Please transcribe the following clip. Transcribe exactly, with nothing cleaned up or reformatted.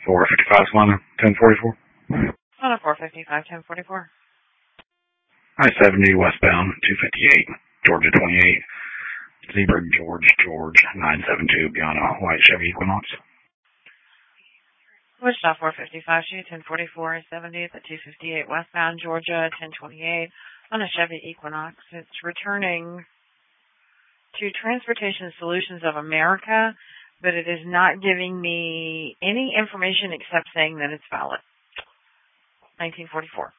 four fifty-five, Solana, ten forty-four. Solana four fifty-five, ten forty-four. I seventy westbound, two fifty-eight, Georgia twenty-eight. Zebra George George, nine seven two, beyond a white Chevy Equinox. Wichita four fifty-five, Chevy ten forty-four, seventy at two fifty-eight westbound, Georgia ten twenty-eight, on a Chevy Equinox. It's returning to Transportation Solutions of America, but it is not giving me any information except saying that it's valid. nineteen forty-four.